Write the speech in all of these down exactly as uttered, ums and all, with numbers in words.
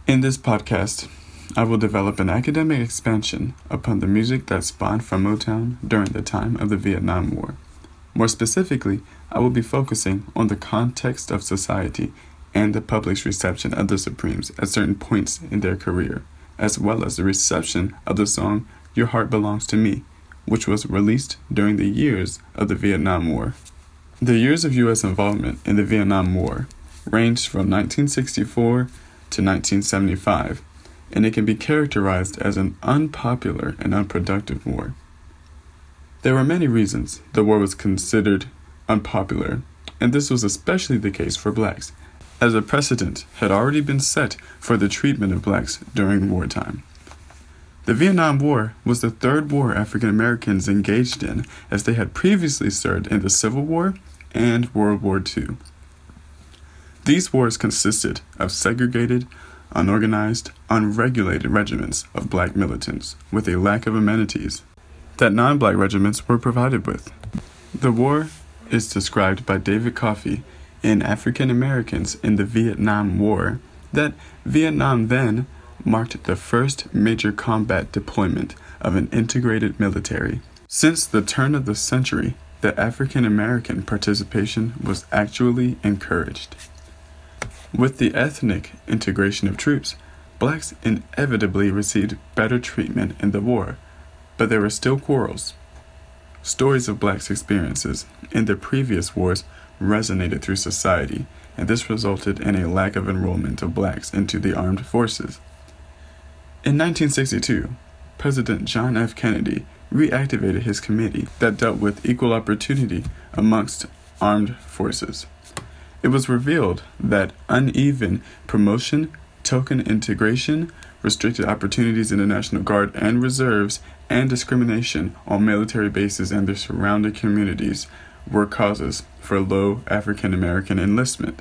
In this podcast, I will develop an academic expansion upon the music that spawned from Motown during the time of the Vietnam War. More specifically, I will be focusing on the context of society and the public's reception of the Supremes at certain points in their career, as well as the reception of the song Your Heart Belongs to Me, which was released during the years of the Vietnam War. The years of U S involvement in the Vietnam War ranged from nineteen sixty-four to nineteen seventy-five, and it can be characterized as an unpopular and unproductive war. There were many reasons the war was considered unpopular, and this was especially the case for blacks, as a precedent had already been set for the treatment of blacks during wartime. The Vietnam War was the third war African Americans engaged in, as they had previously served in the Civil War and World War Two. These wars consisted of segregated, unorganized, unregulated regiments of black militants with a lack of amenities that non-black regiments were provided with. The war is described by David Coffey in African Americans in the Vietnam War that Vietnam then marked the first major combat deployment of an integrated military. Since the turn of the century, the African American participation was actually encouraged. With the ethnic integration of troops, blacks inevitably received better treatment in the war, but there were still quarrels. Stories of blacks' experiences in the previous wars resonated through society, and this resulted in a lack of enrollment of blacks into the armed forces. In nineteen sixty-two, President John F. Kennedy reactivated his committee that dealt with equal opportunity amongst armed forces. It was revealed that uneven promotion, token integration, restricted opportunities in the National Guard and reserves, and discrimination on military bases and their surrounding communities were causes for low African American enlistment.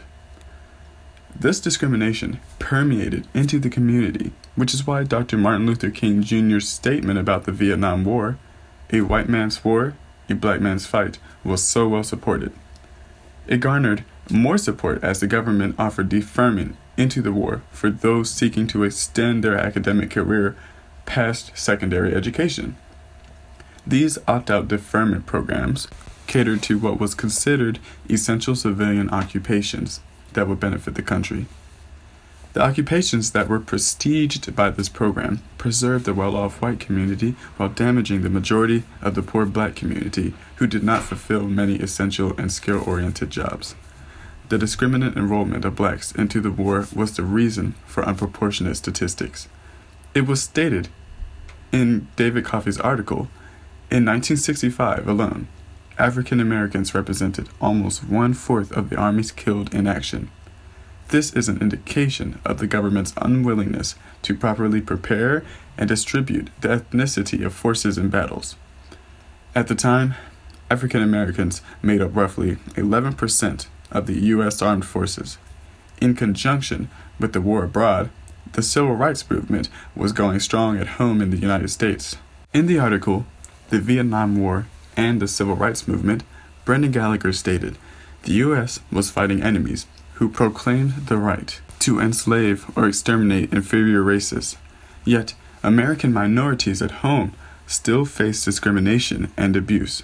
This discrimination permeated into the community, which is why Doctor Martin Luther King Junior's statement about the Vietnam War, "A white man's war, a black man's fight," was so well supported. It garnered more support as the government offered deferment into the war for those seeking to extend their academic career past secondary education. These opt-out deferment programs catered to what was considered essential civilian occupations that would benefit the country. The occupations that were prestiged by this program preserved the well-off white community while damaging the majority of the poor black community who did not fulfill many essential and skill-oriented jobs. The discriminate enrollment of blacks into the war was the reason for unproportionate statistics. It was stated in David Coffey's article, in nineteen sixty-five alone, African Americans represented almost one-fourth of the armies killed in action. This is an indication of the government's unwillingness to properly prepare and distribute the ethnicity of forces in battles. At the time, African Americans made up roughly eleven percent of the U S Armed Forces. In conjunction with the war abroad, the civil rights movement was going strong at home in the United States. In the article, The Vietnam War and the Civil Rights Movement, Brendan Gallagher stated, the U S was fighting enemies who proclaimed the right to enslave or exterminate inferior races. Yet, American minorities at home still face discrimination and abuse.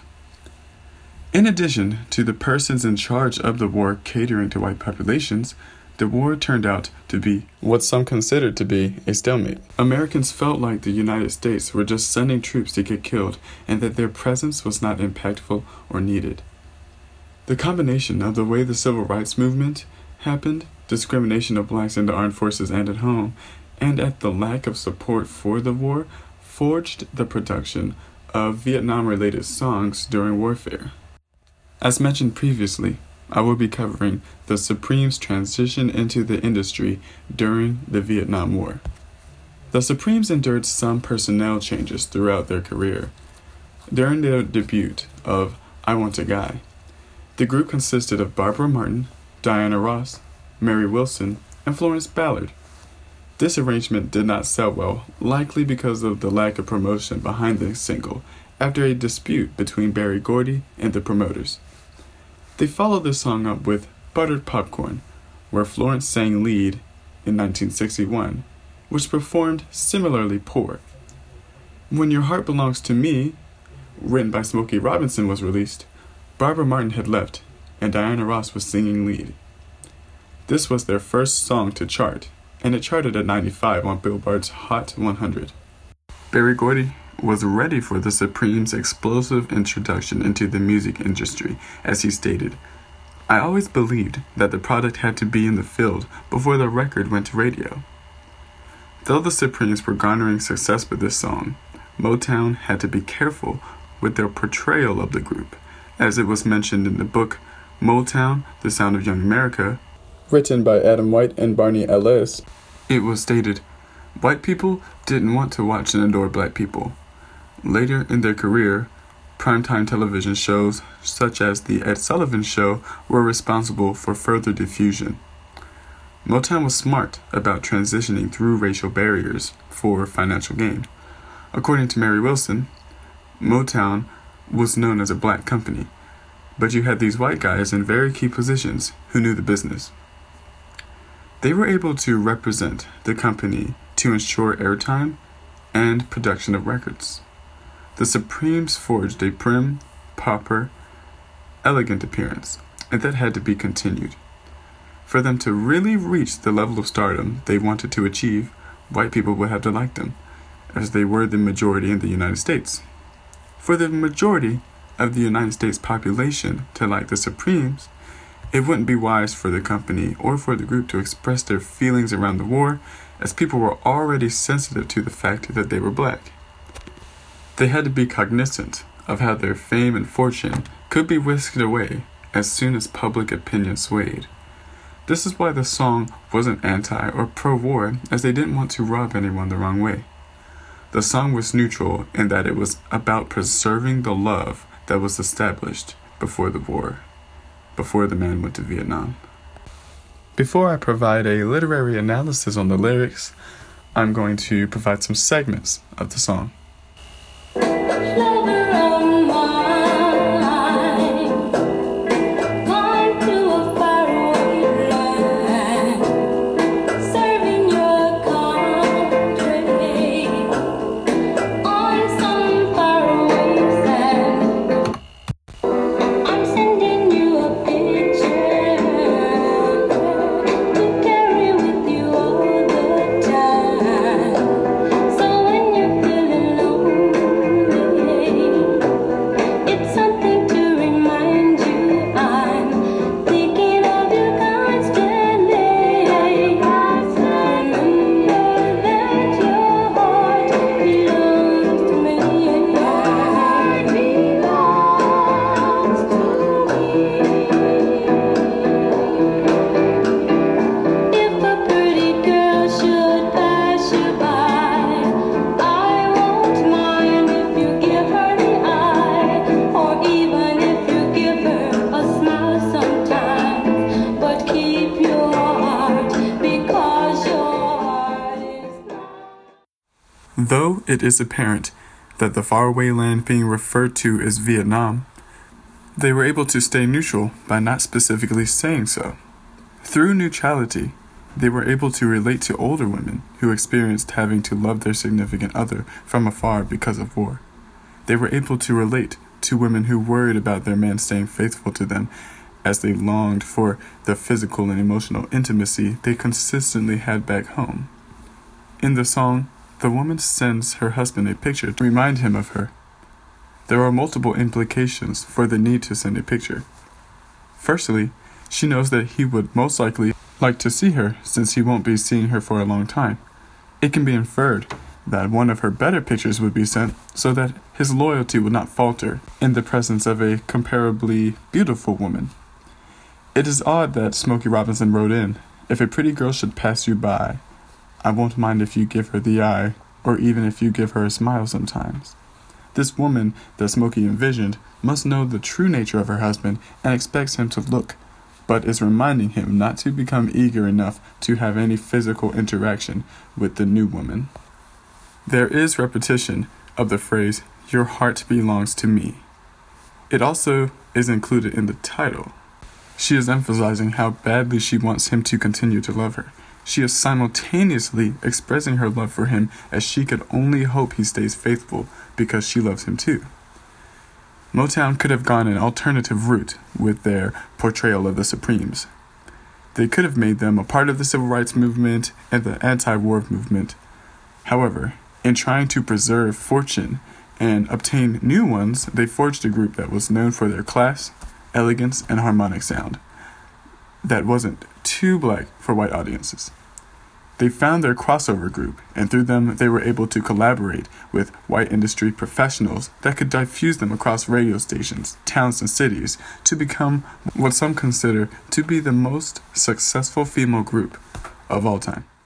In addition to the persons in charge of the war catering to white populations, the war turned out to be what some considered to be a stalemate. Americans felt like the United States were just sending troops to get killed and that their presence was not impactful or needed. The combination of the way the civil rights movement happened, discrimination of blacks in the armed forces and at home, and at the lack of support for the war, forged the production of Vietnam-related songs during warfare. As mentioned previously, I will be covering the Supremes' transition into the industry during the Vietnam War. The Supremes endured some personnel changes throughout their career. During their debut of I Want a Guy, the group consisted of Barbara Martin, Diana Ross, Mary Wilson, and Florence Ballard. This arrangement did not sell well, likely because of the lack of promotion behind the single after a dispute between Berry Gordy and the promoters. They followed the song up with Buttered Popcorn, where Florence sang lead in nineteen sixty-one, which performed similarly poor. When Your Heart Belongs to Me, written by Smokey Robinson, was released, Barbara Martin had left, and Diana Ross was singing lead. This was their first song to chart, and it charted at ninety-five on Billboard's Hot one hundred. Berry Gordy was ready for the Supremes' explosive introduction into the music industry, as he stated, "I always believed that the product had to be in the field before the record went to radio." Though the Supremes were garnering success with this song, Motown had to be careful with their portrayal of the group, as it was mentioned in the book Motown, The Sound of Young America, written by Adam White and Barney Ellis. It was stated, "White people didn't want to watch and adore black people." Later in their career, primetime television shows such as The Ed Sullivan Show were responsible for further diffusion. Motown was smart about transitioning through racial barriers for financial gain. According to Mary Wilson, Motown was known as a black company, but you had these white guys in very key positions who knew the business. They were able to represent the company to ensure airtime and production of records. The Supremes forged a prim, proper, elegant appearance, and that had to be continued. For them to really reach the level of stardom they wanted to achieve, white people would have to like them, as they were the majority in the United States. For the majority of the United States population to like the Supremes, it wouldn't be wise for the company or for the group to express their feelings around the war, as people were already sensitive to the fact that they were black. They had to be cognizant of how their fame and fortune could be whisked away as soon as public opinion swayed. This is why the song wasn't anti or pro-war, as they didn't want to rub anyone the wrong way. The song was neutral in that it was about preserving the love that was established before the war, before the man went to Vietnam. Before I provide a literary analysis on the lyrics, I'm going to provide some segments of the song. Though it is apparent that the faraway land being referred to is Vietnam, they were able to stay neutral by not specifically saying so. Through neutrality, they were able to relate to older women who experienced having to love their significant other from afar because of war. They were able to relate to women who worried about their man staying faithful to them as they longed for the physical and emotional intimacy they consistently had back home. In the song, the woman sends her husband a picture to remind him of her. There are multiple implications for the need to send a picture. Firstly, she knows that he would most likely like to see her since he won't be seeing her for a long time. It can be inferred that one of her better pictures would be sent so that his loyalty would not falter in the presence of a comparably beautiful woman. It is odd that Smokey Robinson wrote in, "If a pretty girl should pass you by, I won't mind if you give her the eye, or even if you give her a smile sometimes." This woman that Smokey envisioned must know the true nature of her husband and expects him to look, but is reminding him not to become eager enough to have any physical interaction with the new woman. There is repetition of the phrase, "Your heart belongs to me." It also is included in the title. She is emphasizing how badly she wants him to continue to love her. she is simultaneously expressing her love for him as she could only hope he stays faithful because she loves him too. Motown could have gone an alternative route with their portrayal of the Supremes. They could have made them a part of the civil rights movement and the anti-war movement. However, in trying to preserve fortune and obtain new ones, they forged a group that was known for their class, elegance, and harmonic sound that wasn't too black for white audiences. They found their crossover group, and through them they were able to collaborate with white industry professionals that could diffuse them across radio stations, towns, and cities to become what some consider to be the most successful female group of all time.